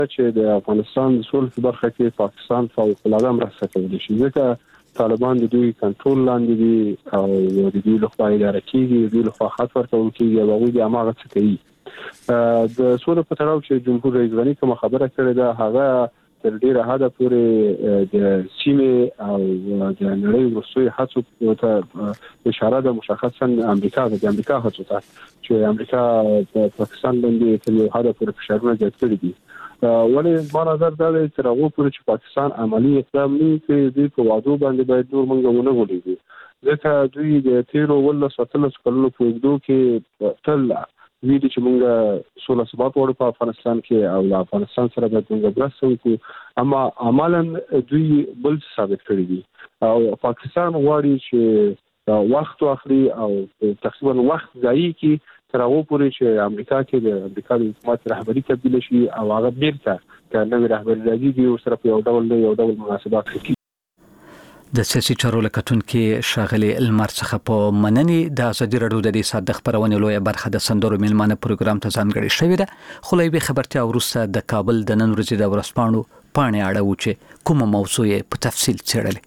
چې د افغانستان د سولې په برخه کې پاکستان فوق العاده مرسته کوي ځکه طالبان د دوی کنټرول لاندې دي او د دوی لخوا اداره کیږي د دوی لخوا خط ورکول کیږي او هغه د اماغه څه کوي د سولې په تړاو چې جمهور رئیس غني کوم خبره کړې ده هغه تر ډیره حد پورې د سیمې او د نړۍ وروستي هڅو ته اشاره ده مشخصا امریکا هڅو ته چې امریکا په پاکستان باندې تر یو حد پورې فشارونه زیات کړي دي ولې ما نظر دا دی چې هغه پورې چې پاکستان عملی اقدام نه کوي د وادو باندې باید نور منګونه ولېږي ځکه دوی د تیرو ول ساتلو کلونو په وګړو کې تل ویل چې موږ سوله ثبات ورو په افغانستان کې او افغانستان سره د موږ برسو کو اما عملاً دوی بل ثابت کړی دي او پاکستان غواړي چې وخت واخلي او تقریبا وخت ځای کې تر هغه پورې چې امریکا کې د امریکا د حکومت رهبری تبدیل شي او هغه بیرته د نوې رهبری راځي او سره په یو ډول مناسبات کوي د سیاسي چارو لکتونکو شاغلي المر څخه په مننې د ازادي رادیو د صادق خبرونه لویه برخه د سندرو میلمانه پروګرام ته ځانګړي شوې ده خو لوی خبرتیا ورسته د کابل د نن ورځې د ورسپانو پاڼې اړه و چې کومه موضوع په تفصیل څېړلې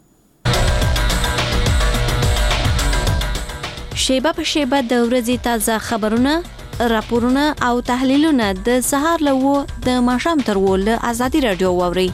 شیبه په شیبه د ورځې تازه خبرونه راپورونه او تحلیلونه د سهار له د ماښام تر ول ازادي رادیو ووري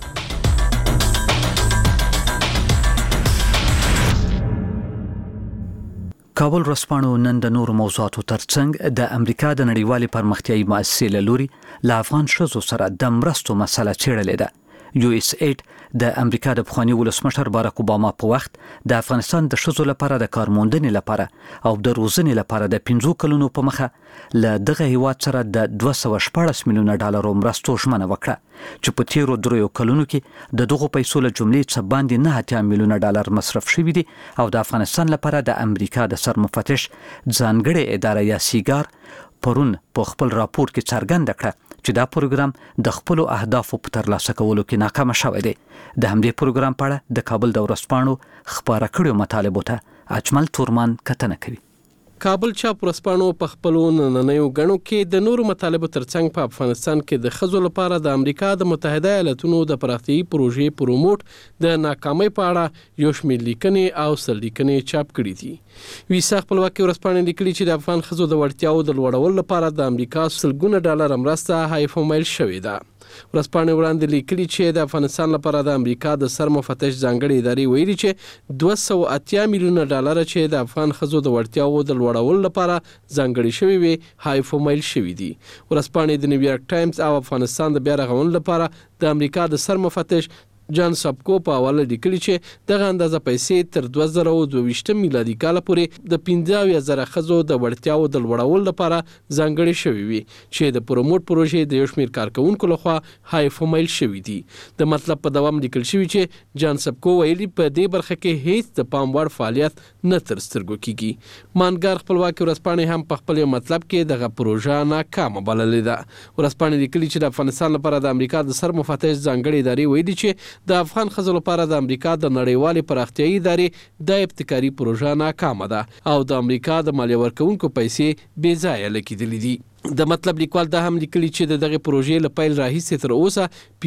کابل ورځپاڼو نن د نور موضوعاتو ترڅنګ د امریکا د نړیوالې پرمختیایي مؤسسې له لوري له افغان ښځو سره د مرستو مسله څېړلې ده یو اس ایډ د امریکا د پخوانی ولسمشر باراک اوباما په وخت د افغانستان د ښځو لپاره د کارموندنې لپاره او د روزنې لپاره د 15 کلونو په مخه له دغه هیواد سره د 214 میلیونه ډالرو مرستو ژمنه وکړه چې په تیرو 3 کلونو کې د دغو پیسو له جملې څخه باندې 9 میلیونه ډالر مصرف شوي دي او د افغانستان لپاره د امریکا د سرمفتش ځانګړې اداره یا سیګار پرون په خپل راپور کې څرګنده کړه چې دا پروګرام د خپل اهدافو په ترلاسه کولو کې ناکام شوی دی د همدې پروګرام په اړه د کابل د ورځپاڼو خبره کړو مطالبه ته اجمل تورمان کتنه کوي کابل چاپ ورځپاڼو په خپلو نننیو غنو کې د نورو مطالبو ترڅنګ په افغانستان کې د ښځو لپاره د امریکا د متحده ایالاتونو د پراختیایي پروژې پروموټ د ناکامۍ په اړه یو شمېر لیکنې او سرلیکنې چاپ کړي دي ویسا خپلواکي ورځپاڼې لیکلي چې د افغان ښځو د وړتیاو د لوړولو لپاره د امریکا سلګونه ډالر مرسته هایفومیل شوې ده ورځپاڼې وړاندې لیکلي چې د افغانستان لپاره د امریکا د سرمفتش ځانګړې ادارې ویلي چې 280 میلیونه ډالر چې د افغان ښځو د وړتیاو د لوړولو لپاره ځانګړي شوي وي هایفومیل شوي دي ورځپاڼې د نیویارک ټایمز او افغانستان د بیا رغونې لپاره د امریکا د سرمفتش جان سبکو په حواله لیکلي چې دغه اندازه پیسې تر 2022 میلادي کال پورې د 15,000 ښځو د وړتیاو د لوړولو لپاره ځانګړي شوي وي چې د پروموټ پروژې د یو شمېر کارکونکو لخوا هایفومیل شوي دي د مطلب په دوام لیکل شوي چې جان سبکو ویلي په دې برخه کې هیڅ د پام وړ فعالیت نه تر سترګو کیږي مانګار خپلواکي ورځپاڼې هم په خپل مطلب کې دغه پروژه ناکامه بللې ده ورځپاڼې لیکلي چې د افغانستان لپاره د امریکا د سرمفتش ځانګړې ادارې ویلي چې د افغان ښځو لپاره د امریکا د نړیوالې پراختیایي ادارې د ابتکاري پروژه ناکامه ده او د امریکا د مالیه ورکوونکو پیسې بې ځایه لګیدلې دي د مطلب لیکوال دا هم لیکلي چې د دغه پروژې له پیل راهیسې تر اوسه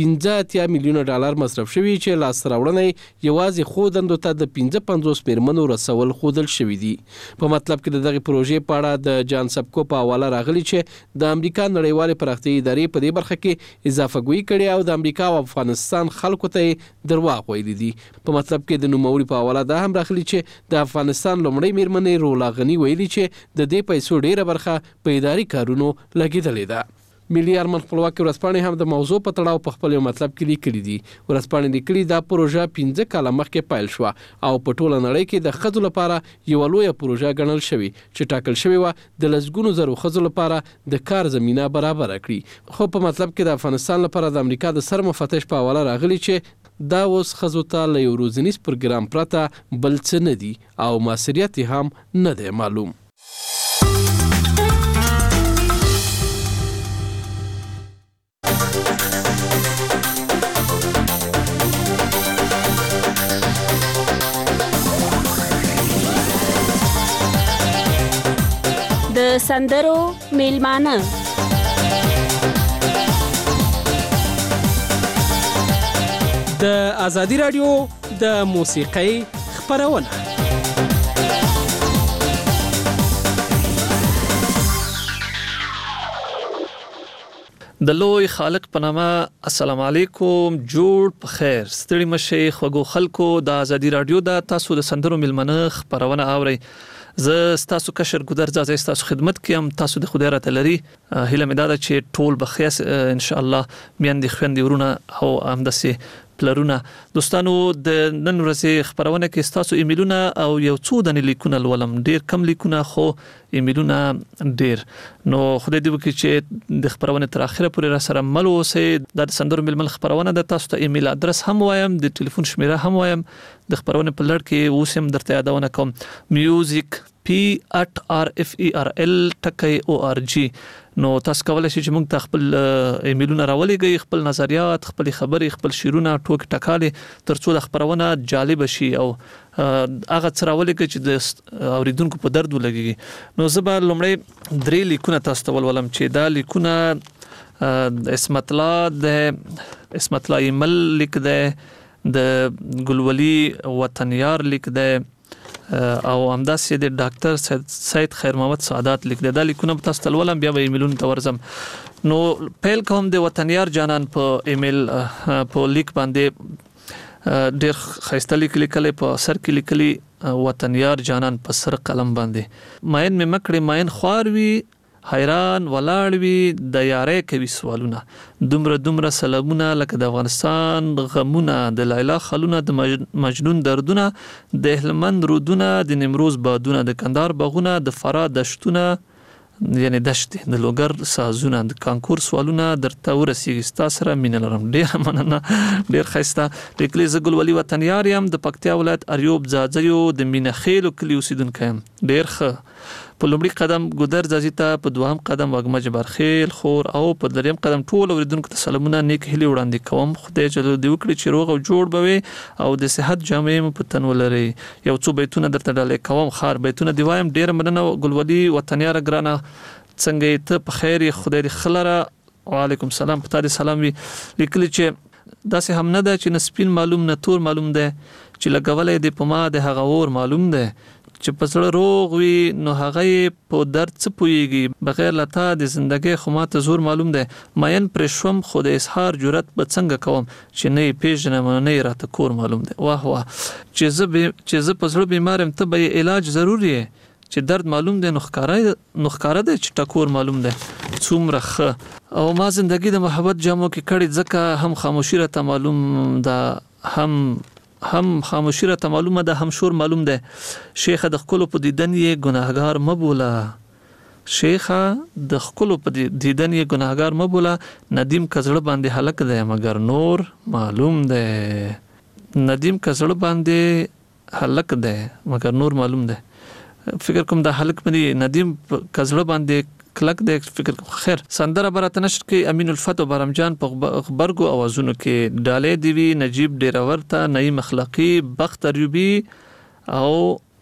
15 میلیونه ډالر مصرف شوي چې لاسته راوړنې یوازې خودندو ته د 55 میرمنو رسول خودل شوي دي په مطلب کې د دغه پروژې په اړه د جان سبکو په حواله راغلي چې د امریکا نړیوالې پراختیایي ادارې په دې برخه کې اضافه ګویي کړې او د امریکا او افغانستان خلکو ته درواغ ویلي دي په مطلب کې د نوموړي په حواله دا هم راغلي چې د افغانستان لومړی میرمنې رولا غني ویلي چې د دې پیسو ډیره برخه په اداري کارونو لګیدلې ده ملي ارمان خپلواکي ورځپاڼې هم د موضوع په تړاو په خپل مطلب کې لیکلي دي ورځپاڼې لیکلي دا پروژه 15 کاله مخکې پیل شوه او په ټوله نړۍ کې د ښځو لپاره یو لویه پروژه ګڼل شوې چې ټاکل شوې وه د لسګونو زرو ښځو لپاره د کار زمینه برابر کړي خو په مطلب کې د افغانستان لپاره د امریکا د سرمفتش په حواله راغلي چې دا اوس ښځو ته له یو روزنیز پروګرام پرته بل څه نه دي او مؤثریت هم نه دی معلوم د سندرو میلمانه د ازادي رادیو د موسیقۍ خبرونه. د لوی خالق په نامه السلام علیکم، جوړ په خیر، ستړي مشي خوګو خلکو د ازادي رادیو د تاسو د سندرو ملمنه خبرونه اوري. زه تاسو کشر ګودر ځای تاسو خدمت کوم. تاسو د خدای راته لري هیله مې ده چې ټول بخیس ان شاء الله میاندې خويندې ورونه او همداسې پلرونه. دوستانو د نن ورځې خبرونه کې تاسو ایمیلونه او یو څو د لیکونه ولوم، ډیر کم لیکونه خو ایمیلونه ډیر. نو خدای دې وکړي چې د خبرونه تر اخره پورې را سره مل اوسئ. د سندرو ململ خبرونه د تاسو ته ایمیل ادرس هم وایم، د ټلیفون شمیره هم وایم. د خبرونه په لړ کې اوسم درته یادونه کوم music p@rferl.org. نو تاسو کولای شئ چې موږ ته خپل ایمیلونه راولېږئ، خپل نظریات، خپل خبرې، خپل شعرونه، ټوک ټکالې ترڅو د خبرونه جالب شي او هغه څه راولېږئ چې د اوریدونکو په درد ولګي. نو زه به لومړی 3 لیکونه تاسو ته ولولم چې دا لیکونه اسمت الله ایمل لیک ده، د ګلولي وطنیار لیک ده او همداسې د ډاکټر سید خیر محمد سعادت لیک ده. دا لیکونه تاسو ته ولولم، بیا به ایمیلونه ته ورځم. نو پیل کوم د وطنیار جانان په ایمیل په لیک باندې ډیر خسته لیکلي په سر کې لیکلي وطنیار جانان په سر قلم باندې ماین مې مکړې ماین خواروي حیران ولاړوي د یارې کوي سوالونه دومره سلامونه لکه د افغانستان غمونه د لیلا خلونه د مجنون دردونه د هلمند رودونه د نیمروز بادونه د کندهار باغونه د فراه دشتونه یعنی دشتې د لوګر سازونه د کانکور سوالونه درته ورسیږي. تاسو سره مینه لرم، ډیر مننه، ډیر ښایسته لیکلي. زه ګلولي وطنیار یم، د پکتیا ولایت اریوب ځاځیو د مینخیلو کلی اوسیدونکی یم. ډیر ښه. په لومړي قدم ګودر ځاځي ته، په دوهم قدم وږمه جبارخیل خور او په دریم قدم ټول اوریدونکو ته سلامونه نیک هیلې وړاندې کوم. خدای جل دې وکړي چې روغ او جوړ بوي او د صحت جامې مو په تن ولري. یو څو بیتونه درته ډالې کوم، خار بیتونه دی وایم. ډیر مننه ګلولي وطنیار ګرانه، څنګه ته په خیر؟ خدای دې خلره. وعلیکم السلام، پتا دې سلام وي. لیکلي چې داسې هم نه ده چې نسپین معلوم نه تور معلوم ده، چې لګولې دې په ما د هغه اور معلوم ده، چې پسړه روغ وي نو هغه په درد څه پويږي، بغیر لتا د زندګۍ خو ماته زور معلوم ده. ماین پر شوم خو د اظهار جرأت به څنګه کوم چې نه پیژنم نه راته کور معلوم ده. واه واه، چې زه پسړه بیمارم ته به علاج ضروري چې درد معلوم ده، نو ښکارا ده چې ټکور معلوم ده. څومره ښه. او ما زندګي د محبت جامو کې کړي، ځکه هم خاموشي راته معلوم ده، هم خاموشي راته معلومه ده، هم شور معلوم ده. شیخه د خپل په دیدن یې ګناهګار مبوله، شیخه د خپل په دیدن یې ګناهګار مبوله. ندیم کزړه باندې هلک ده مگر نور معلوم ده، ندیم کزړه باندې هلک ده مگر نور معلوم ده. فکر کوم د هلک باندې ندیم کزړه باندې کلک د فکر خیر. سندره برات نشر کې امین الفتح برمجان په خبرګو اوازونو کې ډالې دیوی، نجیب ډیراورته، نعیم اخلاقی، بخت ایوبی او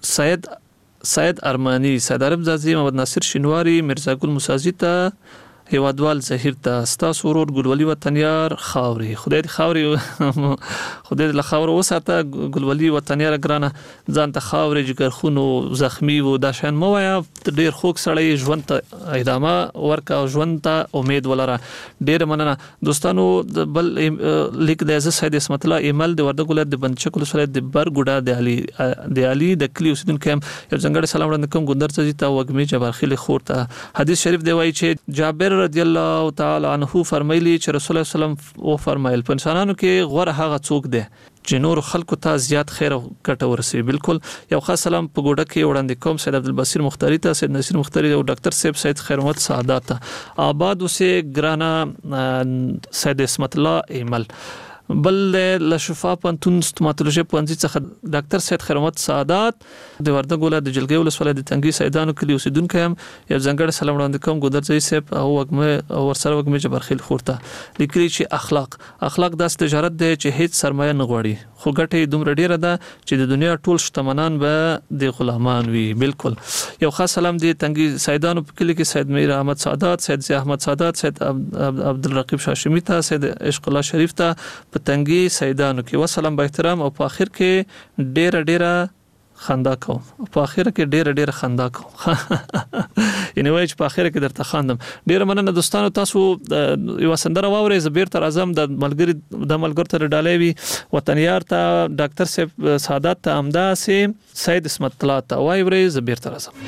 سید ارمانی، سید عرب زازی، محمد ناصر شینواری، مرزا ګل موسازی ته، هیوادوال زهیر ته، ستاسو ورور ګلولي وطنیار خاوري. خدای دې خاوري خدای دې له خاور وساته. ګلولي وطنیار ګرانه، ځان ته خاوري جګرخونو زخمی وو دا شان مو وایا. ډیر خوږ سړی، ژوند ته ادامه ورکا او ژوند ته امید ولره. ډیر مننه. دوستانو بل لیک د عزت سید اسمت الله ایمل د وردګ ولایت د بندچکل سره د برګوډا د علي د کلی اوسیدونکو یو څنګه سلام وړاندې کوم ګندر ځي ته وګمی جبارخیل خور ته. حدیث شریف دی وایي چې جابر رضی الله تعالی عنہ فرمایلی چې رسول الله صلی الله علیه وسلم او فرمایل په انسانانو کې غوره هغه څوک دی چې نور خلکو ته زیات خیر او ګټه ورسوي. بالکل. یو خاص سلام په ګوډه کې وړاندې کوم سید عبدالبصیر مختاری ته، سید نصیر مختاری او ډاکټر صاحب سید خیر محمد سعادت ته. آباد اوسه ګرانا سید اسمت الله ایمل. بل له شفا پنتون ستوماتولوژي پوهنځي څخه ډاکټر سید خیر محمد سعادت د وردګ ولایت د جلګۍ ولسوالۍ د تنګي سیدانو کلی اوسیدونکی یم. یو ځانګړی سلام وړاندې کوم ګودرځي صاحب او وګمه او ورسره وګمه جبرخیل خورته. لیکلي چې اخلاق داس تجارت دی چې هیڅ سرمایه نه غواړي، خو ګټه دومره ډیره ده چې د دنیا ټول شتمنان به د غلامان وي. بالکل. یو خاص سلام دی تنګي سیدانو په کلی کې سید میر احمد سعادت، سید احمد سعادت، سید عبدالرقیب شاشمی ته، سید عشق الله شریف ته په تنګي سیدانو کې وسلام با احترام. او په اخر کې ډیره خندا کوم، په اخر کې ډیره خندا کوم. یعنی وای چې په اخر کې درته خاندم. ډیره مننه دوستانو، تاسو یو سندره واورئ. زبیر تر اعظم د ملګر تر ډالۍ وی وطنیار ته، ډاکټر صاحب سعادت ته، امدا سي سید اسمت الله ته وای ورې زبیر تر اعظم.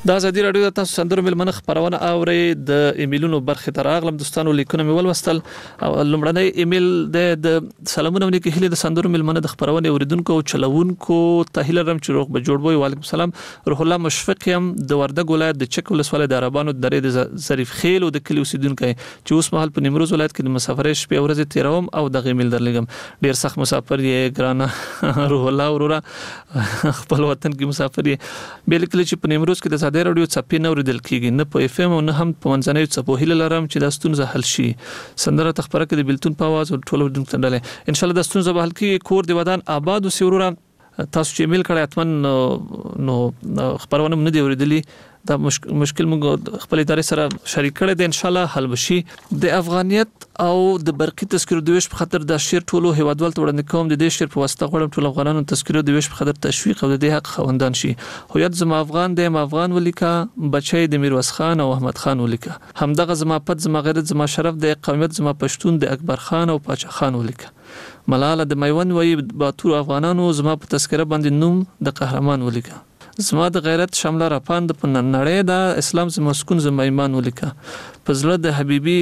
د ازادي رادیو د تاسو سندرو ملمنه خبرونه اوري د ایمیلونو برخه تر اغلم دوستانو لیکونه مې ولوستل او لمړنی ایمیل د سلامونه ونی کې هله د سندرو ملمنه د خبرونه اوریدونکو او چلوونکو تهیل رم چې روغ بجوړبوي وعلیکم السلام روح الله مشفق يم د وردګ ولایت د چک ولسوالۍ د عربانو درې د ظریف خیل او د کلی اوسیدونکو چې اوس مهال په نیمروز ولایت کې د مسافرې شپې ورځې تیروم او د ایمیل درلګم ډیر سخت مسافر یې ګرانه روح الله ورورا خپل وطن کې مسافر یې بل کلی چې په نیمروز کې د د رادیو چپی نو ردل کیږي نه په اف ام او نه هم په منځنۍ چپو هیله لرم چې د ستونزه حل شي سندره تخبره کې د بلتون په आवाज او ټولو دونکو تندلې ان شاء الله د ستونزه به حل کیږي کور دی ودان آباد او سیورا تاسو چې ایمیل کړی اتمن نو خبرونه نه دی اوریدلی دا مشکل موږ خپل ادارې سره شریک کړی دی ان شاء الله حل بشي د افغانیت او د برقي تذکرو د ویش په خاطر د شیر ټولو هیوادوال ته وړاندې کوم د دې شیر په واسطه غواړم ټول افغانانو تذکرو د ویش په خاطر تشویق او د دې حق خوندان شي هویت زما افغان دی افغان ولیکا بچی د میرویس خان او احمد خان ولیکا همدغه زما پد زما غیرت زما شرف د قومیت زما پښتون د اکبر خان او پاچا خان ولیکا ملاله د میوند وی باتور افغانانو زما په تذکره باندې نوم د قهرمان ولیکا زما د غیرت شامله راپاند په نړۍ د اسلام زما مسكون زما ایمان ولیکا پزړه د حبيبي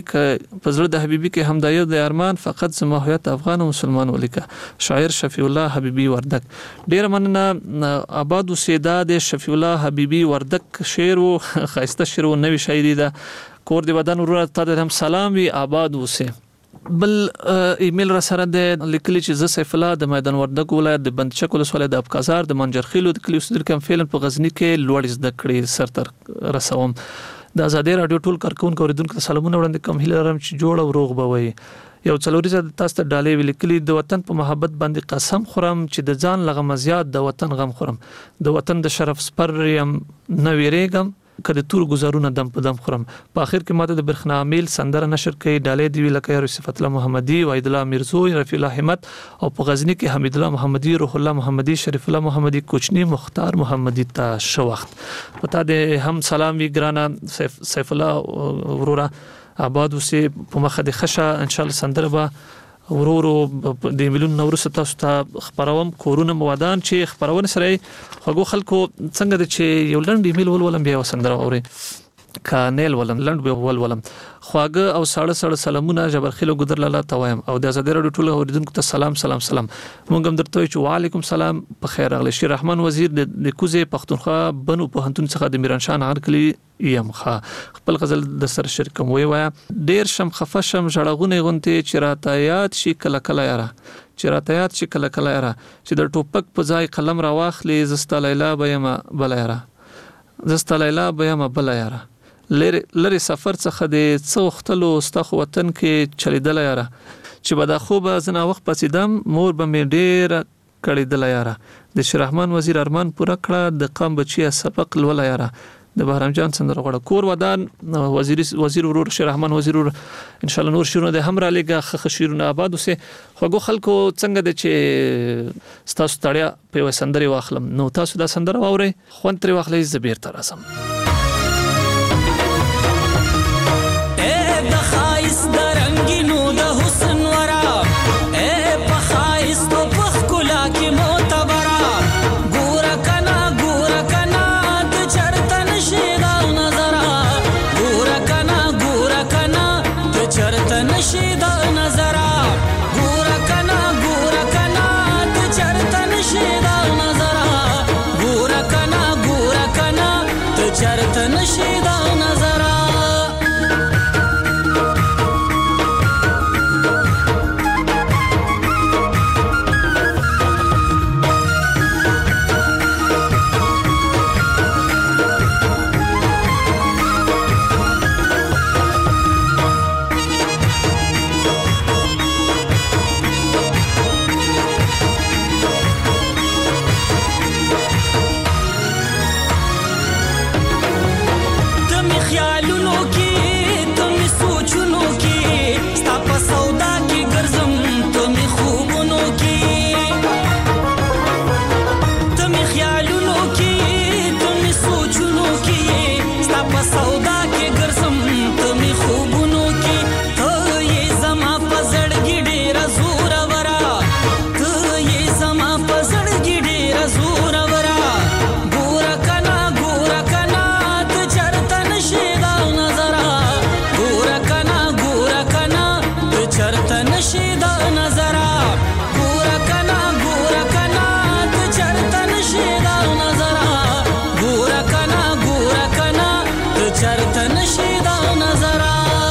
کې همدایو د ارمان فقط زما هویت افغان او مسلمان ولیکا شاعر شفیع الله حبيبي وردک ډیر مننه آباد سیدا د شفیع الله حبيبي وردک شعر او خاصه شعر او نوی شاعری ده کور دی ودان ورته ته هم سلام وی آباد وسه بل ایمیل را سره د لیکلي چې ز سیف الله د میدان وردګ ولایت د بندچک ولسوالۍ د ابکازار د منجرخیلو د کلی اوسیدونکو فعلا په غزنی کې لوړ زده کړې سرتر رسوم د ازادي رادیو ټول کارکونکو اوریدونکو سلامونه وړاندې کوم هیله لرم چې جوړ او روغ بوي یو څلوري تاسو ته ډالې ولیکلي د وطن په محبت باندې قسم خورم چې د ځان لغم زیات د وطن غم خورم د وطن د شرف سپر يم نه ویریږم کله تور گزارونه دم په دم خورم په اخر کې ماته د برخنا عامل سندره نشر کړي ډالې دی لکه صفت الله محمدي وحید الله میرزوی رفیع الله همت او په غزنی کې حمید الله محمدي روح الله محمدي شریف الله محمدي کوچنی مختار محمدي ته شو وخت پتا د هم سلام وی ګرانا سیف الله ورورا آباد وسه په مخه د خشه ان شاء الله سندره به ورورو د میلیون نورس تاسو ته خبروم کورونه موادان چې خبرونه سره هغه خلکو څنګه چې یو لند ایمیل ولولم بیا وسندره اوري کانل ولم لند به ولولم خواګه او ساړه سلامونه جبرخیلو ګدر لاله توایم او د ازادي رادیو ټول اوریدونکو ته سلام مونږ هم درته چې وعلیکم السلام په خیر اغلی شیر رحمان وزیر د کوزه پښتونخوا بنو په هنتون څخه د میرانشان هرکلی یم خپل غزل د سر شرکم وی وایا ډیر شم خفشم جړغونه غونته چراته یاد شي کله یاره چې د ټوپک په ځای قلم را واخلې زستا لیلا بهما بلا یاره لری سفر څخه د څوختلو استخ وطن کې چلیدل یاره چې بدا خوب زنا وخت پسیدم مور به می ډیر کړیدل یاره د شیر رحمان وزیر ارمان پورا کړه د قام بچی سبق لول یاره د بهرام جان سندره غوړه کور ودان وزیر ورور شیر رحمان وزیر ورور ان شاء الله نور شیرونه د همرا لګه خشیرونه آباد وسه خو خلکو څنګه د چې تاسو تړیا په سندري واخلم نو تاسو دا سندره واوري خوان تر واخلې زبیر تر اسم چرته چرته نشي دا نظر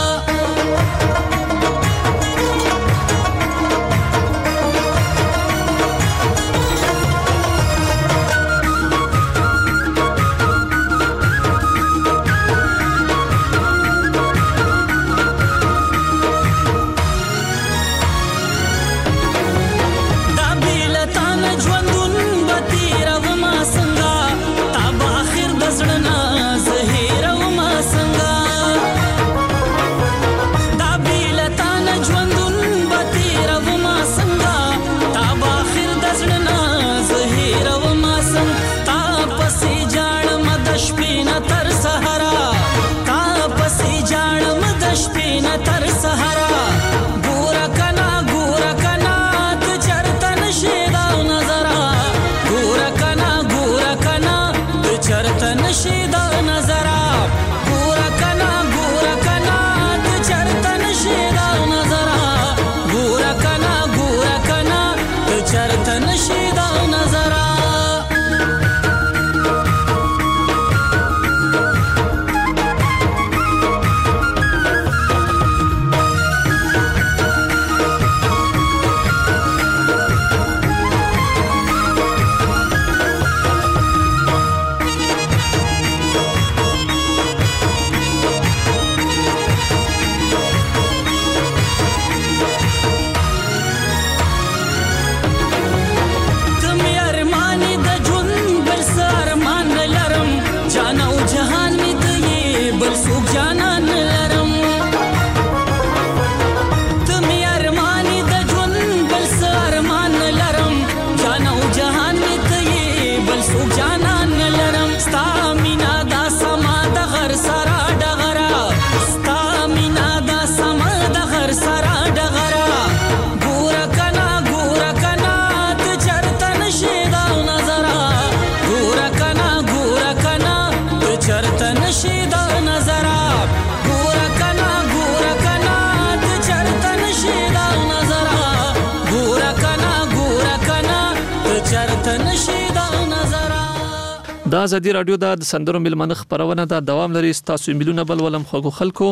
دا ازادي رادیو د سندرو ملمنه خبرونه دا دوام لري تاسو ایمیلونه بل ولم خو خلکو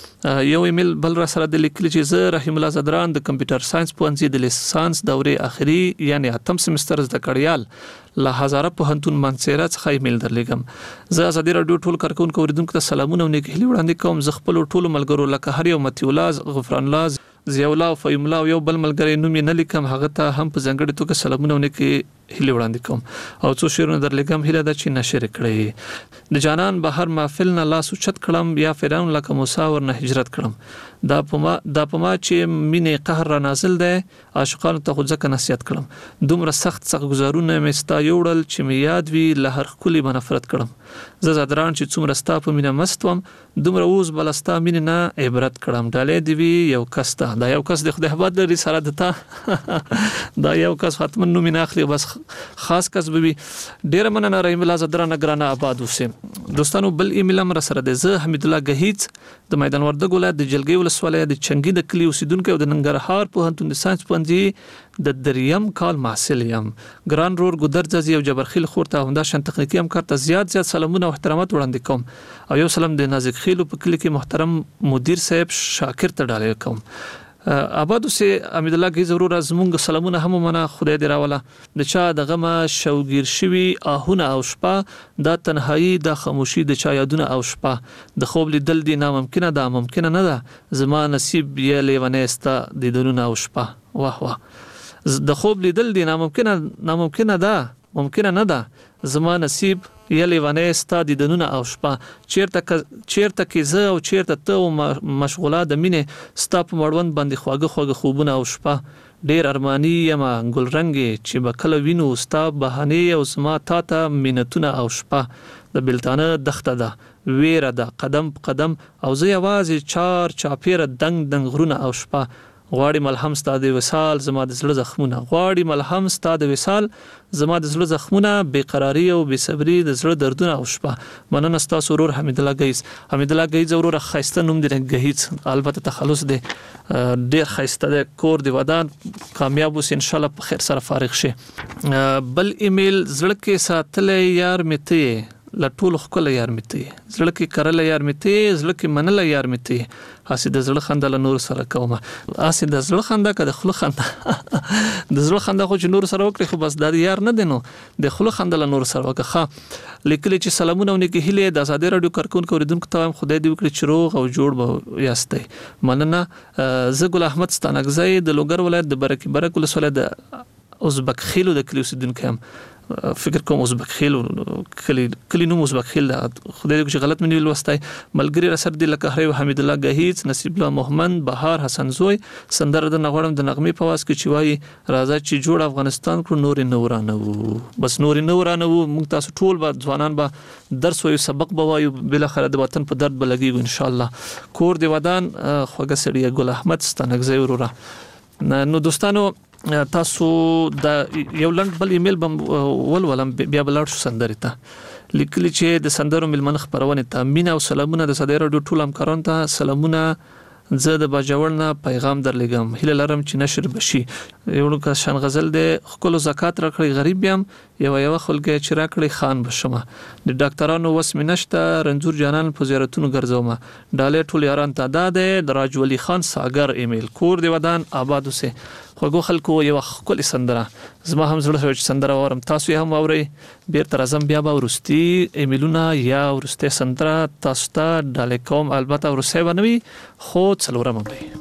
یو ایمیل بل را سره د لیکل چې زه رحیم الله زدران د کمپیوټر ساينس پوهنځي د لیسانس دورې اخري یعنی اتم سمستر زده کړیال له هزاره پوهنتون منصیره څخه ایمیل درلېږم. زه ازادي رادیو ټول کارکونکو اوریدونکو ته سلامونه او نیک هیلې وړاندې کوم. زه خپل ټول ملګرو لکه هر یو متي الله غفران الله ضیاء الله او فهیم الله یو بل ملګری نوم نه لیکم هغه ته هم په ځنګړې توګه سلامونه او نیک هیلې وړاندې کوم او څو شعرونه درلېږم هیله ده چې نشر کړئ. د جانان بهر محفل نه لاس اوچت کړم یا فرعون لکه موسی ورنه هجرت کړم. دا پما چې مینې قهر را نازل ده عاشقانو ته خو ځکه نصیحت کړم. دومره سخت گزارونه مې ستا یوړل چې مې یاد وي له هر ښکلي به نفرت کړم. زه زدران چې څومره ستا په مینه مست وم دومره اوس بله ستا مینې نه عبرت کړم. ډالۍ دې وي یو کس ته دا یو کس د خدای حباد لري سره دته دا یو کس حتما نوم نه اخلي بس خاص کس به وي. ډېره مننه رحیم الله زدران ګرانه آباد اوسې. دوستانو بل ایمیل هم را سره دی. زه حمید الله گهیز د میدان وردګ ولایت د جلګۍ ولسوالۍ د چنګي د کلي اوسیدونکی او د ننګرهار پوهنتون د ساينس پوهنځي د دریم کال محصل یم. ګران رور ګودر ځي او جبرخیل خور ته همدا شان تخنیکی همکار ته زیات سلامونه او احترامات وړاندې کوم او یو سلام د نازک خیلو په کلی کې محترم مدیر صاحب شاکر ته ډالۍ کوم. آبادو سي حمید الله کی ضرور از مونږ سلامونه هم منه خدای دې راوله. د چا د غمه شوګیر شوی آهونه او شپه دا تنهایی د خاموشي د چا یادونه او شپه د خوب لیدل دي ناممکنه ده ممکنه نه ده زما نصیب یې لیونه استا د دنونه او شپه. واه واه د خوب لیدل دي ناممکنه ده ممکنه نه ده زما نصیب یلی ونه ستا د دنونه او شپه. چیرته کې زه او چیرته ته او مشغوله د مینې ستا په مړوند باندې خواږه خوبونه او شپه. ډیر ارمانی یما ګل رنګي چې به کله وینو ستا بهانه او زما تا ته مینتونه او شپه. د بلتانه دخته ده ویره ده قدم په قدم او زه یوازې چار چاپیره دنګ غرونه او شپه. غواړي ملهم ستا د وصال زما د زړه زخمونه غواړي ملهم ستا د وصال زما د زړه زخمونه بې قراری او بې صبري د زړه دردونه او شپه. مننه ستاسو ورور حمید الله گهیز. حمید الله گهیز ورور خایسته نوم دی گهیز البته تخلص دی ډیر خایسته دی کور دی ودان کامیاب اوس ان شاء الله په خیر سره فارغ شي. بل ایمیل زړه کې ساتلې یار مته لټول خپل یار میته زړه کې کرل یار میته زړه کې منل یار میته اسی د زړه خندا له نور سره کومه اسی د زړه خندا کده خله خندا د زړه خندا خو چې نور سره وکړي خو بس د یار نه دینو د خله خندا له نور سره وکړه لیکلي چې سلامونه ونی کې هله د آزادۍ رادیو کارکونکو اوریدونکو ته خدای دې وکړي چې روغ او جوړ به یاستئ مننه زه ګل احمد ستانکزی د لوګر ولایت د برکی برک ولسوالۍ د ازبک خیلو د کلیو سیدونکو فکر کوم ازبک خیلو کلی نوم ازبک خیل خدای دې چې غلط منی لوستای ملګری رسر دی لکه هری حمید الله گهیت نصیب الله محمد بهار حسن زوی سندره د نغړم د نغمه په واس کې چوي راځي چې جوړ افغانستان کو نور نورانه بس نور نورانه موږ تاسو ټول به ځوانان به درس وایو سبق به وایو بل اخر د وطن په درد بلګي ان شاء الله کور دی ودان خوګه سړی ګل احمد ستانکزی وروره نو دوستانو تاسو د یو لند بل ایمیل بم ولولم بیا بلار شو سندره ته لیکلی چې د سندرو ملمن خبرونه ته مینا او سلامونه د صدر رادیو ټول همکاران ته سلامونه زه د باجوړ نه پیغام درلګم هله لرم چې نشر بشي یو که شان غزل د خپل زکات راکړي غریب یم یو خلګه چې راکړي خان بشمه د ډاکټرانو وس منشته رنزور جانان په زیارتونو ګرځومه ډالې ټول یاران تعداد د راج ولی خان ساګر ایمیل کور دی ودان آباد وسه خوګو خلکو یو خپل سندره زما هم زړه شو چې سندره ورم تاسو هم اوري بیر تر اعظم بیا به ورستي ایمیلونه یا ورسته سندره تاسو ته ډالې کوم البته ورسه بنوي خو څلورم به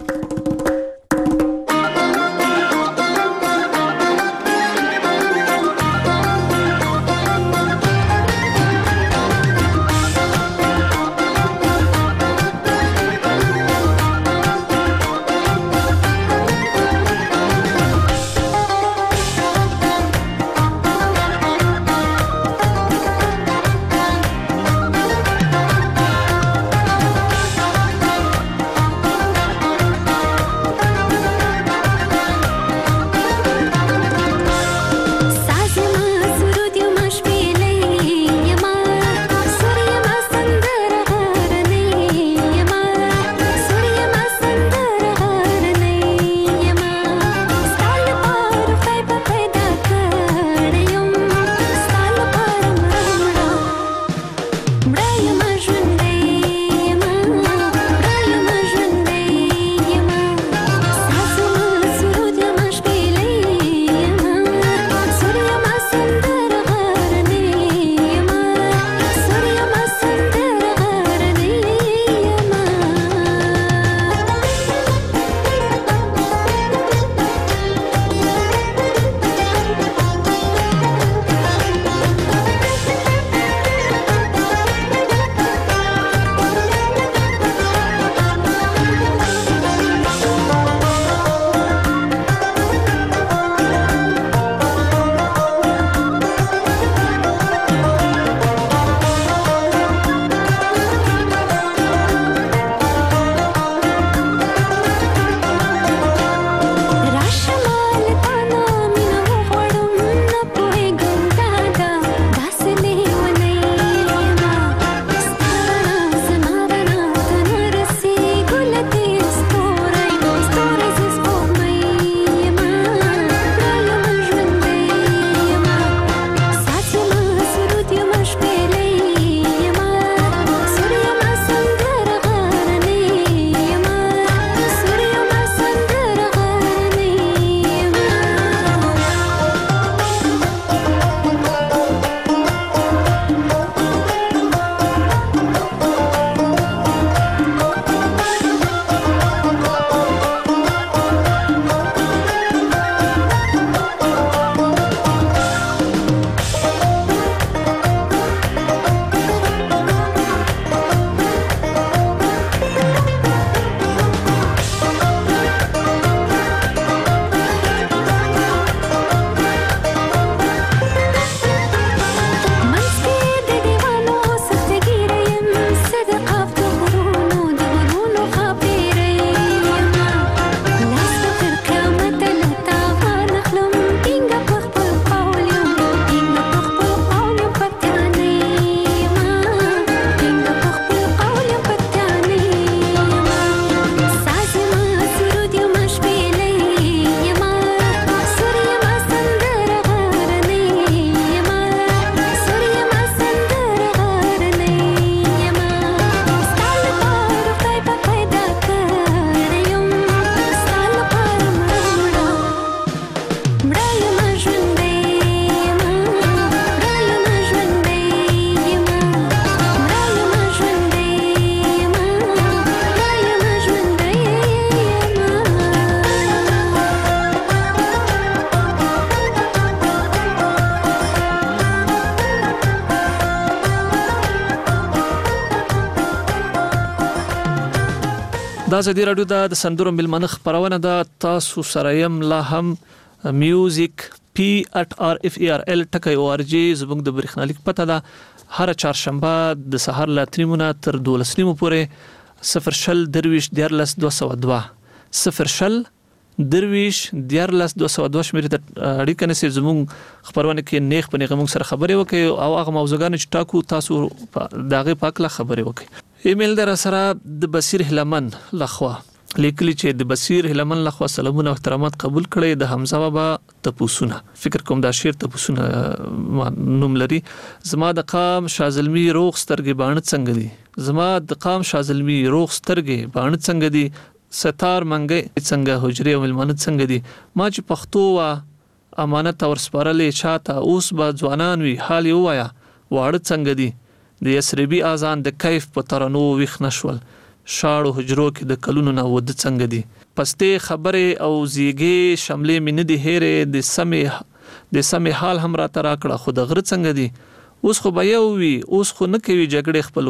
دا زدي رادیو د سندرو ملمنه خبرونه ده تاسو سره يم لا هم میوزیک p@rferl ټکی.org زموږ د برېښنالیک پته ده هر چهارشنبه د سحر لا 3 تر 12 نیمو پورې 0 درویش 14202 0 درویش 14202 شمیرې ته اړیکه نسی زموږ خبرونه کې نیخ په نیغه موږ سره خبرې وکړي او هغه موضوعګان چې ټاکو تاسو داغه پاکله خبرې وکړي. ایمیل در سره د بصیر هلمن لخوا لیکلی چې د بصیر هلمن لخوا سلامونه او احترامات قبول کړي د حمزه بابا تپوسونه فکر کوم دا شعر تپوسونه نوم لري. زما د قام شازلمی روغ سترګې باندې څنګه دي زما د قام شازلمی روغ سترګې باندې څنګه دي ستار منګي څنګه حجره او ملمنه څنګه دي ما چې پښتو وا امانت اور سپارلې چاته اوس با ځوانان وی حال یو وایا واړه څنګه دي د یسربی اذان د کیف په ترنو ویخ نشول شاړو حجرو کې د کلونو نه ود څنګه دي پسته خبره او زیګي شملې من دي هره د سمې حال هم را ترا کړه خود غره څنګه دي اوس خو به یو وی اوس خو نه کوي جګړه خپلو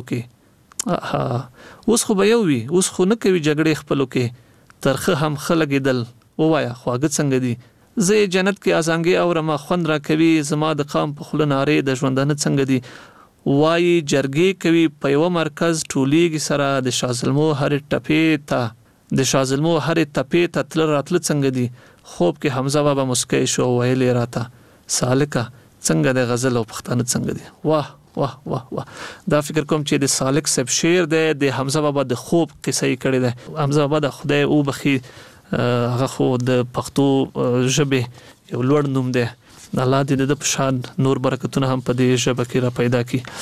کې اوس خو به یو وی اوس خو نه کوي جګړه خپلو کې ترخه هم خلګیدل وایا خواږه څنګه دي زه جنت کې ازانګي او رما خوند را کوي زما د قام په خلناره د ژوندانه څنګه دي وای جرګي کوي په یو مرکز ټولېږي سره د شازلمو هر ټپې ته د شازلمو هر ټپې ته تل راتل څنګه دي خوب کې حمزه بابا مسکی شو ویلې راته سالکه څنګه د غزل او پښتانه څنګه دي واه واه واه واه دا فکر کوم چې د سالک سب شعر د حمزه بابا د خوب قصې کړي ده حمزه بابا د خدای او بخي هغه خو د پښتو ژبه یو لوړ نوم ده الله دې د پشان نور برکتونه هم په دې ژبه کې را پیدا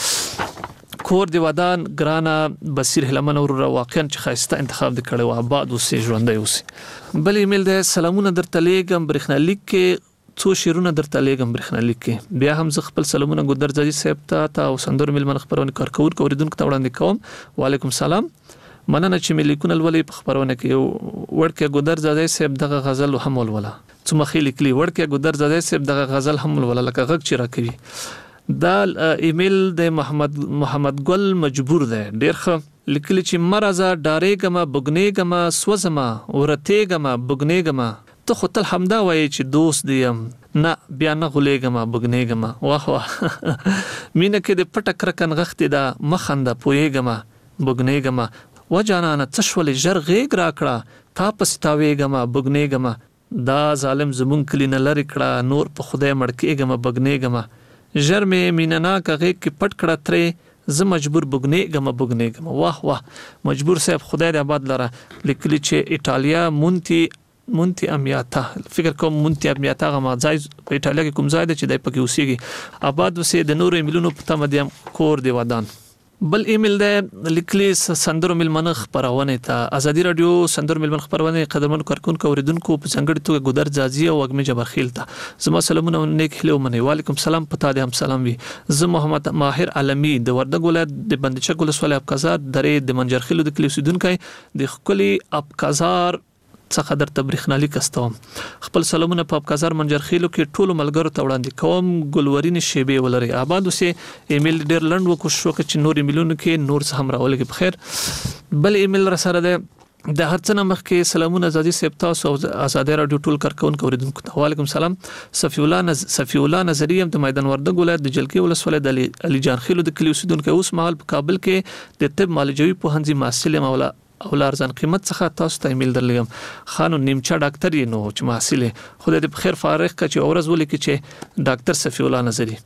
کړي. کور دی ودان ګرانا بصیر هلمن اور واقعا چې خاصه انتخاب د کړي او آباد اوسې ژوندۍ اوسې. بل ایمیل ده سلامونه درته لیږم برېښنالیک کې څو شیرونه درته لیږم برېښنالیک کې بیا هم ز خپل سلامونه ګودر ځي صاحب ته او سندر ملمن خبرونه کارکون کوریدونکو ته وړاندې کوم. وعلیکم سلام مننه چې ملیکونه ولې په خبرونه کې ورکه ګودر ځي صاحب دغه غزل هم ولوله څو مخې لیکلي ورکه ګودر ځي صاحب دغه غزل هم ولوله لکه غږ چې راکوي. دا ایمیل د محمد ګل مجبور ده ډیر ښه لیکلي چې مرزه ډارېګما بګنېګما سوزما ورتېګما بګنېګما ته خو تل همدا وایي چې دوست دیم نه بیا نه غولېګما بګنېګما واه واه مینه کې د پټ کرکن غختې دا مخنده پوېګما بګنېګما و جانانه تشول جر غېګ راکړه تا پستاوېګما بګنېګما دا ظالم زمون کلی نه لری کړه نور په خدای مړکېګما بګنېګما جر مې میننا کغې کې پټ کړه ترې ز مجبور بګنېګما واه واه مجبور صاحب خدای دې آباد لره لیکلی چې ایټالیا مونتی امیاتا فکر کوم مونتی امیاتا غما ځای په ایټالیا کې کوم ځای دی چې دای پکې اوسېږي آباد وسې د نورو ایمیلونو په تمه دیم کور دی ودان. بل ایمیل ده لیکلی سندرو ملمنه خبرونه ته ازادي رادیو سندرو ملمنه خبرونه قدرمن کارکونکو اوریدونکو په څنګه توګه ګودر ځاځي او اګمه جبرخیل ته زما سلامونه نیک هلو منی. وعلیکم سلام پتا دې هم سلام وي زه محمد ماهر علمی د وردګ ولایت د بندچک ولسوالۍ ابقازار درې د منجرخیلو د کلی اوسیدونکو د خپل ابقازار څخه در تبریخنالیک استوم خپل سلامونه په ابقازار منجرخیلو کې ټولو ملګرو ته وړاندې کوم ګلورین شیبه ولري آباد اوسه ایمیل ډیر لند وکړو شو چې نور ایمیلونو کې نور څه هم راولګي بخیر. بل ایمیل را سره ده د هرڅنه مخ کې سلامونه ازادي سپتا او آزادي رادیو ټول کارکون کوریدونکو ته وعلیکم سلام. صفی الله نظریم د میدان وردګ ولایت د جلکی ولسوالۍ د علي جان خیلو د کلی اوسیدونکو اوس مهال په کابل کې د طب معالجوي پوهنځي محصل مولا او لارزان قیمت څخه تاسو ته ایمیل درلګم خانو نیمچا ډاکټر یې نو چې محصل خدای دې په خیر فارغ کچ اورز ولیکي چې ډاکټر صفی الله نظری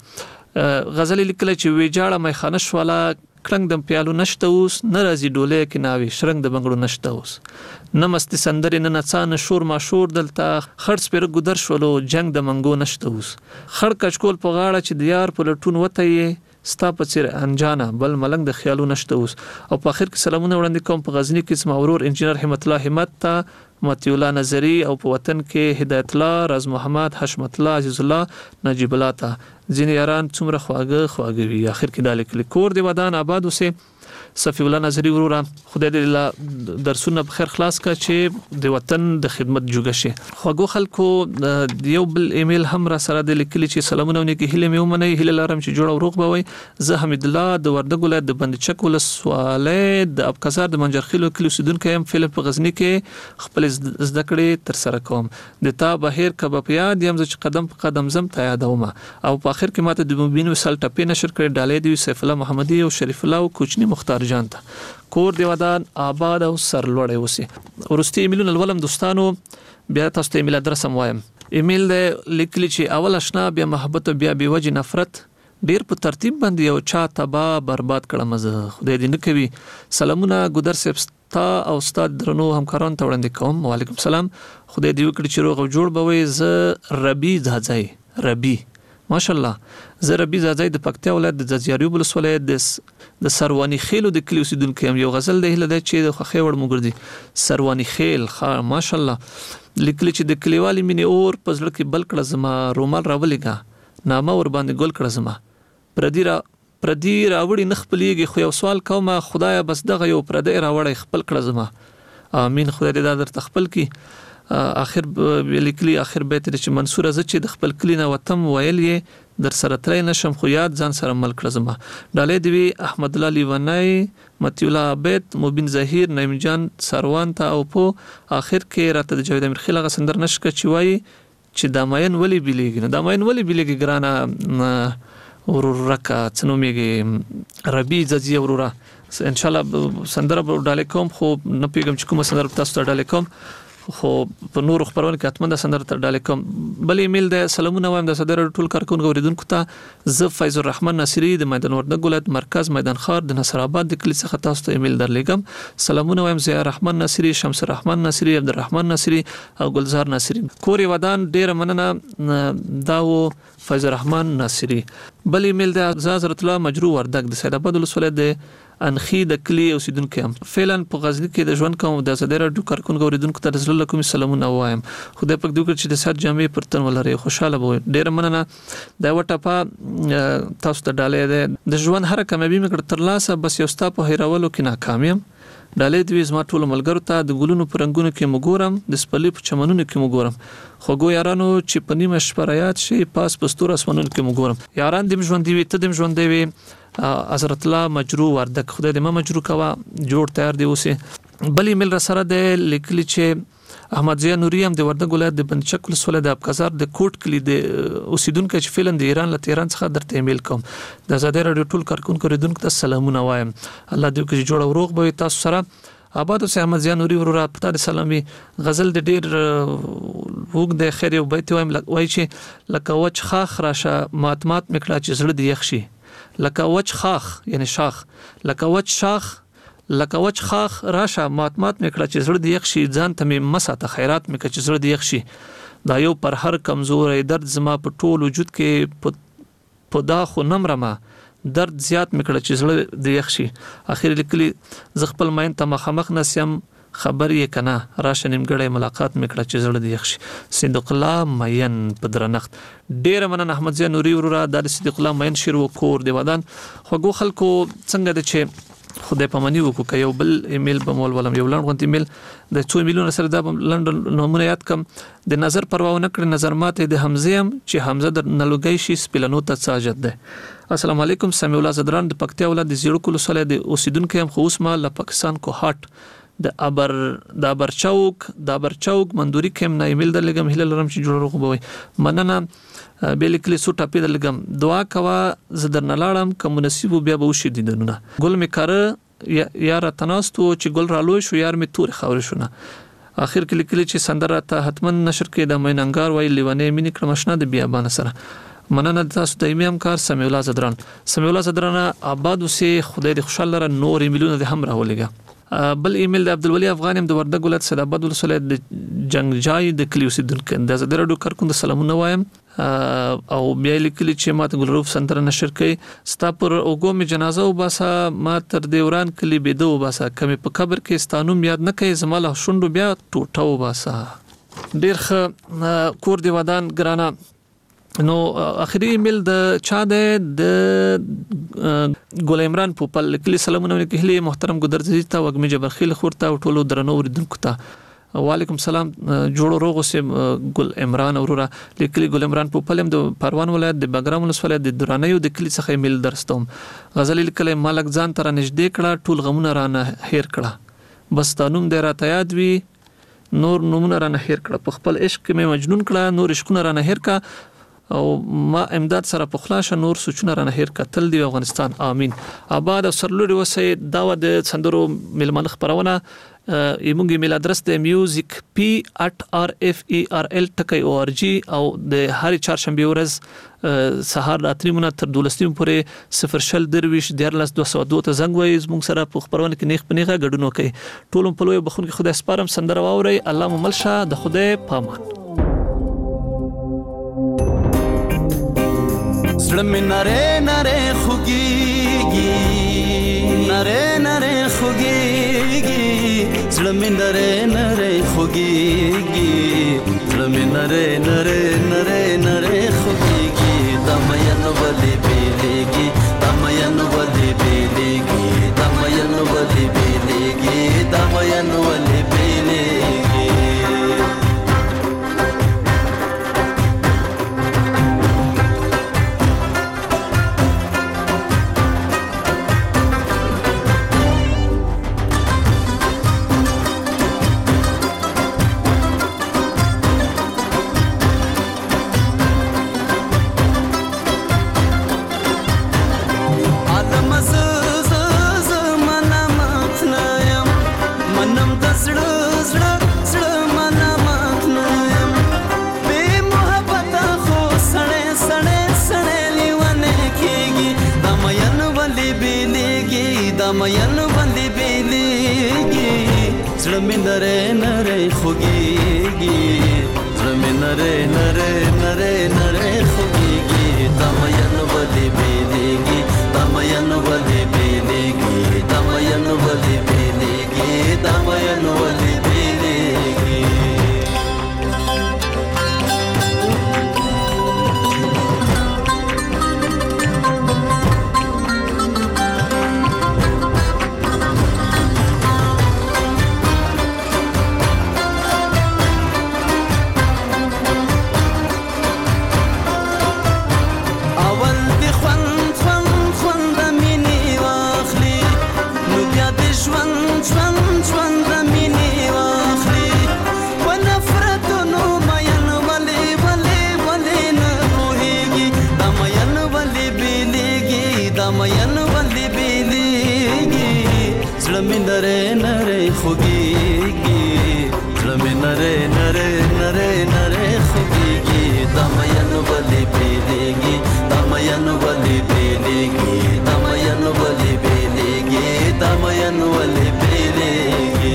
غزل لیکل چې ویجاړه مې خانش والا کلنګ د پیالو نشته اوس ناراضي ډوله کې ناوي شرنګ د بنگړو نشته اوس نمست سندرې نه نڅان شور ما شور دلته خرڅ پر ګودر شولو جنگ د منګو نشته اوس خړ کچکول په غاړه چې دیار په لټون وته ستا په چیر انجانا بل ملنګ د خیالو نشته اوس. او په اخر کې سلامونه وړاندې کوم په غزنی کې زما ورور انجینر همت الله همت ته مطیع الله نظری او په وطن کې هدایت الله، راز محمد، حشمت الله، عزیز الله، نجیب الله ته ځینې یاران څومره خواږه وي. اخر کې دا لیکلي کور دی ودان آباد اوسه. صفی الله نظری وروره خدای دې له درسونه په خیر خلاص کا چې د وطن د خدمت جوګه شي. خوږو خلکو یو بل ایمیل هم را سره د لیکلي چې سلامونه ونکي هیله مې ومنئ، هیله لرم چې جوړ او روغ به وي. زه حمید الله د وردګ ولایت د بندچک ولسوالۍ د ابکزار د منجرخیلو کلي اوسیدونکی یم. فعلا په غزني کې خپل زده کړې تر سره کوم. د تا بهیر کبه په یاد یم چې قدم په قدم زم ته یادوم. او په اخر کې ماته د مبین وسال ټپې نشر کړې ډالې دی سیف الله محمدي او شریف الله او کوچنی مختار جان ته. کور دی ودان آباد او سرلوړی اوسه. ورستي ایمیلونه ولوم دوستانو، بیا تاسو ته ایمیل ادرس هم وایم. ایمیل د لیکلی چې اول آشنا بیا محبت بیا بي وجه نفرت، ډیر په ترتیب باندې یو چا تبا برباد کړم زه خدای دې نه کوي. سلامونه ګودر صاحب تا او استاد درنو همکاران ته وړاندې کوم. وعلیکم السلام. خدای دې وکړي چې روغ او جوړ به وي. زه ربي ځاځي ربي ماشاءالله زه ربي ځاځي د پکتیا ولایت د ځاځیاریو ولسوالۍ د سروانی خیلو د کلی اوسیدونکو یم. یو غزل د هله د چې د خوخي وړ مګردي سروانی خیل ماشاءالله لیکلی چې د کلیوالي مینې اور په ځل کې بل کړه زما رومال راولېګا نامه ور باندې ګل کړه زما پردي راوړي نه خپلېږي. خو یو سوال کوم خدایا بس دغه یو پردی راوړی خپل کړه زما. امين خدای دې دا درته خپل کی. اخر لیکلی اخر بیت چې منصور از چې د خپل کلی نه وتم ویل یې در سره ترې نشم خو یاد ځان سره مل کړ زما. ډالې دی احمد الله لیوانی، مطیع الله عبید، مبین ظهیر، نعیم جان سروان ته. او په اخر کې راته د جاوید امیر خیل غ سندر نشکه چې وایي چې د ماین ولی بیلیږي نه د ماین ولی بیلیږي ګرانه ورورکه څنومېږي ربي ځځي ورورا ان شاء الله سندر ډالې کوم. خو نه پیګم چې کوم سندر تاسو ته ډالې کوم، خو په نور خبرونه کې اتمنه سندر تر ډالې کوم. بل ایمیل د سلامونه وایم د صدر ټول کارکونکو اوریدونکو ته. زه فیض الرحمن ناصری د میدان وردګ ولایت مرکز میدان خار د نصر آباد د کلی څخه تاسو ته ایمیل درلېږم. سلامونه وایم ضیاء الرحمن ناصری، شمس الرحمن ناصری، عبدالرحمن ناصری او ګلزار ناصری. کور ودان ډیر مننه داو فیض الرحمن ناصری. بل ایمیل د حضرت الله مجروح وردګ د سید آباد ولسوالۍ د انخي د کلی اوسیدونکو یم. فعلا په غزنی کې د ژوند کوم د صدر ټول کارکونکو اوریدونکو ته رسول الله کوم سلامونه وایم. خدای پاک دې وکړي چې د سات جامې پر تن ولري خوشاله وي. ډیر مننه. دا وټه په تاسو ته ډالې د ژوند هر کامیابی مګر تر لاسه بس یو ستا په هیرولو کې ناکام یم. ډالې دوی زما ټول ملګرو ته د ګلونو پرنګونو کې مګورم، د سپلې په چمنونو کې مګورم. خوګو یارانو چې په نیمه شپه رايات شي پاس پستور اسمنونو کې مګورم. یاران دې ژوند دی ته دې ژوند دی. حضرت الله مجروح وردګ خدای دې ما مجروح کوا جوړ تیار دی اوسه. بل ایمیل را سره د لیکلی چې احمد ضیا نوري هم د وردګ ولایت د بندچک ولسوالۍ د ابکزار د کوټ کلی د اوسیدونکو چې فعلا د ایران له تهران څخه درته ایمیل کوم. د آزادۍ رادیو ټول کارکونکو اوریدونکو ته سلامونه وایم. الله دې وکړي جوړ او روغ به تاسو سره آباد اوسه. احمد ضیا نوري ورور پتا د سلامي غزل د ډیر وګ د خیر یو بیت وایم وای چې لکه وچ خاخ راشه ماتمات میکړه چې زړه دی یخشي. لکه وچ خاخ یعنی شاخ، لکه وچ شاخ لکه وچ خاخ راشه ماتمات میکړه چې زړه دی یخشي. ځان ته مې مساته خیرات میکړه چې زړه دی یخشي. دا یو پر هر کمزورې درد زما په ټول وجود کې په دا خو نمرمه درد زیات میکړه چې زړه دی یخشي. اخر لیکلی ز خپل ماین ته مخامخ نسیم خبر یې کنه راشه نیمګړی ملاقات میکړه چې زړه دی یخشي. صدق الله مین په درنخت. ډیر مننه احمد ضیا نوري ورور د صدق الله مین شیر و کور دی ودان. خوګو خلکو څنګه د چې خدای پامنی وکړه یو بل ایمیل به مول ولم یو لنډ ایمیل د 2 میلیون سره د لنډ نمونه یاد کم. د نظر پروا نه کړ نظر ماته د حمزه هم چې حمزه د نلوګي شي سپلنو ته ساجد ده. السلام علیکم. سمیع الله زدران د پکتیا ولایت د زیړو کلو سره د اوسیدونکو هم خو اوس ما له پاکستان کو هات د ابر چوک مندوري کم نه ایمیل درلګم. هله لرم چې جوړ روغ بوي مننه. بیلکلی سو ټاپی درلګم. دعا کوا زدر نه لاړم کوم نصیب بیا به وشي دینونه. ګل می کاره یار تناستو چې ګل را لوي شو یار می تور خاور شونه. اخر کې لیکلی چې سندره ته حتمن نشر کې د میننګار وای لیونه مینی کړمشنه د بیا بان سره. مننه تاسو ته ایمه همکار سمیع الله زدران. سمیع الله زدران آباد اوسه. خدای دې خوشاله لره نور ایمیلونه دې هم راولېګا. بل ایمیل د عبدالولی افغان هم د وردګ ولایت سید آباد ولسوالۍ د جنگ جای د کلی اوسیدونکو د زدرډو کارکوند سلامونه وایم. او بیا لیکلی چې ماته ګلروف سندره نشر کړي ستا پر اوګو می جنازه وباسا ما تر دیوران کلی بيدو وباسا کمه په قبر کې ستانوم یاد نه کوي زماله شوندو بیا ټوټه وباسا ډیر ښه کور دی ودان ګرانا نو اخري ایمیل د چا د ګل عمران پوپل کلی سلامونه کهلی محترم ګدرزی تا وګمی جبرخیل خورتا او ټولو درنو ردونکو ته وعلیکم سلام جوړو روغ سم ګل عمران اورورا لیکلي ګل عمران په پلم د پروان ولایت د بګرام ولسوالۍ د درانیو د کلی څخه ایمیل درستوم غزل لیکل مالک ځان تر نږدې کړه ټول غمونه رانه هیر کړه بس تانوم د راته یاد وی نور نمونه رانه هیر کړه په خپل عشق کې مجنون کړه نور عشقونه رانه هیر کړه او ما امداد سره په خلاص نور سوچونه رانه هیر کړه تل دی افغانستان امين آباد سرلوري وسه داوا د سندرو ملمن خبرونه ایمونګ ایمیل ادرس د music@rferl.org او د هر چهارشنبه ورځ سهار راتریمونه تر 12 پورې 0 درویش 14202 ته زنګ وای زموږ سره په خبرونه کې نیخ پنیغه غډونو کوي ټولم په لوی بخون کې خدای سپارم سندره واوري الله مملشه د خدای پامان زړه مې نره نره خوږيږي نره نره خوږيږي زړه مې نره نره خوږيږي زړه مې نره نره نره نره خوږيږي د مین ولې بیلېږي د مین ولې بیلېږي د مین ولې بیلېږي د مین ولې بیلېږي مین باندې بیلېږي زړه مې نره نره خوږيږي زړه مې نره نره نره نره خوږيږي د مین باندې بیلېږي د مین باندې بیلېږي د مین باندې بیلېږي د مین باندې بیلېږي نره نره خوږيږي زړه مې نره نره نره نره خوږيږي د مین ولې بیلېږي د مین ولې بیلېږي د مین ولې بیلېږي د مین ولې بیلېږي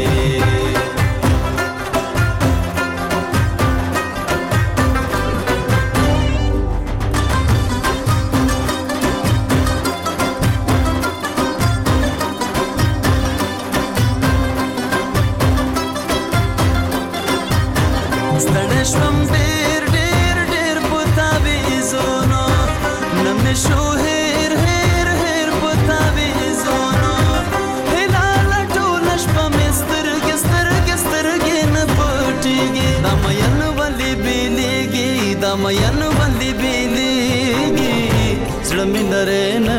مین باندې بیلېږي زړه مې نره